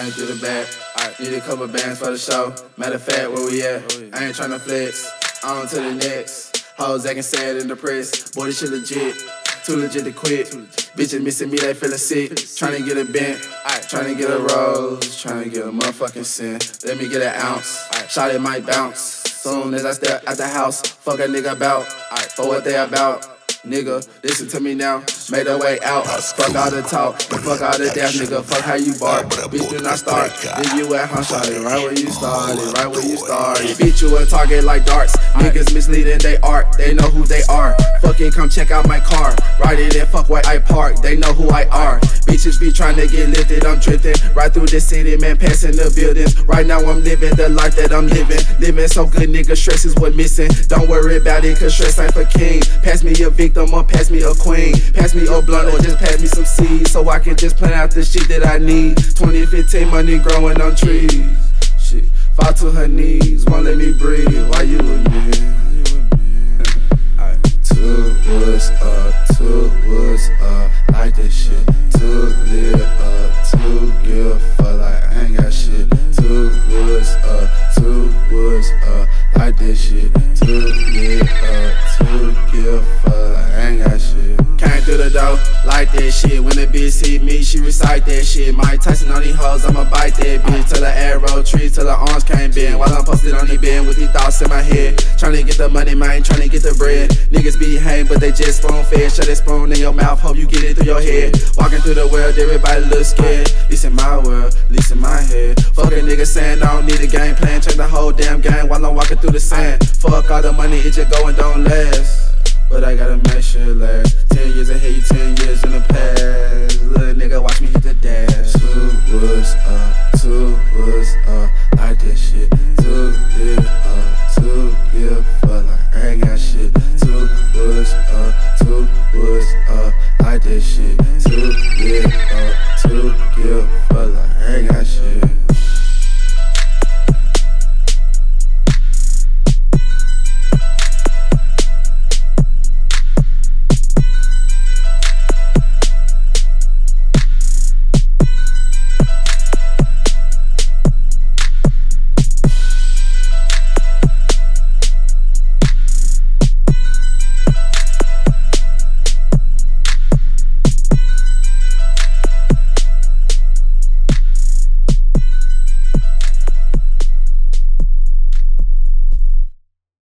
came through the back. Need a couple bands for the show. Matter of fact, where we at? I ain't tryna flex. On to the next. Hoes acting sad in the press. Boy, this shit legit. Too legit to quit. Bitches missing me, they feeling sick. Tryna get a bent. Tryna get a rose. Tryna get a motherfucking cent. Let me get an ounce. Shot it might bounce. Soon as I step out the house, fuck a nigga about. For what they about. Nigga, listen to me now, made a way out. Fuck all the talk, fuck all the death, nigga. Fuck how you bark, bitch do not start. Then you at home, shot it right where you started, right where you started. Bitch, you a target like darts. Niggas misleading they art, they know who they are. Fucking come check out my car, ride it and fuck where I park, they know who I are. Bitches be trying to get lifted, I'm drifting right through the city, man, passing the buildings. Right now I'm living the life that I'm living. Living so good, nigga, stress is what missing. Don't worry about it, cause stress ain't for king. Pass me a victim or pass me a queen. Pass me a blunt or just pass me some seeds, so I can just plant out the shit that I need. 2015 money growing on trees. Shit, fall to her knees, won't let me breathe. Why you with me? Two woods up, like this shit. Two lit up, two give fuck like I ain't got shit. Two woods up, like this shit. Two lit up, two give fuck like I ain't got shit. Came through the door, like that shit. When the bitch see me, she recite that shit. Mike Tyson on these hoes, I'ma bite that bitch. Till the arrow tree, till the arms can't bend. While I'm posted on the bed with these thoughts in my head. Tryna get the money, man, tryna get the bread. Niggas be hang, but they just spoon fed. Shut that spoon in your mouth, hope you get it through your head. Walking through the world, everybody look scared. Least in my world, least in my head. Fuck a nigga saying I don't need a game plan. Change the whole damn game while I'm walking through the sand. Fuck all the money, it just go and don't last. But I gotta make sure it lasts. 10 years ahead, you 10 years in the past. Little nigga, watch me hit the dash. Two woods up, like that shit. Two lit up, two give fuck like I ain't got shit. Two woods up, like that shit.